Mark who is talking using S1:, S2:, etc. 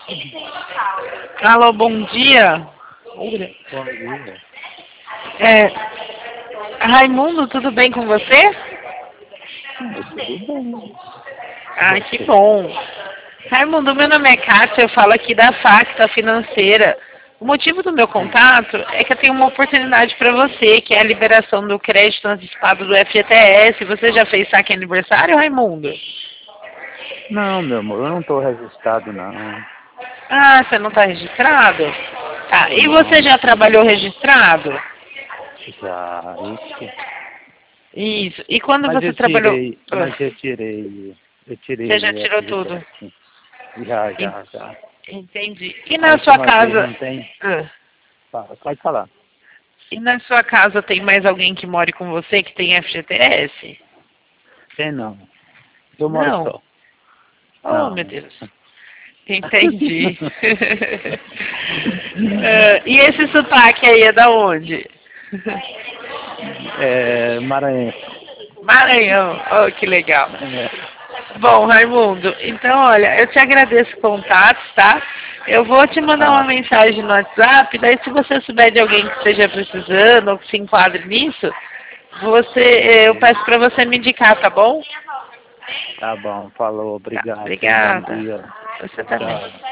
S1: Alô, bom dia.
S2: Bom dia.
S1: Raimundo, tudo bem com você?
S2: Tudo bem.
S1: Ah, que bom. Raimundo, meu nome é Kátia, eu falo aqui da Facta Financeira. O motivo do meu contato é que eu tenho uma oportunidade para você, que é a liberação do crédito antecipado do FGTS. Você já fez saque aniversário, Raimundo?
S2: Não, meu amor, eu não estou registrado, não.
S1: Ah, você não está registrado? Tá, e você
S2: Não,
S1: já trabalhou registrado?
S2: já, isso.
S1: Isso. E quando
S2: Mas
S1: você
S2: eu
S1: trabalhou...
S2: tirei, mas eu tirei
S1: Você já
S2: o
S1: tirou tudo?
S2: FGTS. Já,
S1: En-
S2: já, já.
S1: Entendi. E
S2: A
S1: na sua
S2: última vez
S1: casa...
S2: não tem.
S1: Ah.
S2: Pode falar.
S1: E na sua casa tem mais alguém que more com você que tem FGTS?
S2: Tem não. Eu moro
S1: Não.
S2: só.
S1: Oh, meu
S2: Não.
S1: Deus. Entendi. E esse sotaque aí é da onde?
S2: É Maranhão.
S1: Maranhão. Oh, que legal.
S2: É,
S1: Bom, Raimundo, então, olha, eu te agradeço o contato, tá? Eu vou te mandar uma
S2: tá,
S1: mensagem no WhatsApp, daí se você souber de alguém que esteja precisando ou que se enquadre nisso, eu
S2: ok.
S1: peço para você me indicar, tá bom?
S2: Tá bom, falou,
S1: Tá,
S2: obrigado. Tenha um bom
S1: obrigada.
S2: dia.
S1: Você também.
S2: Tchau.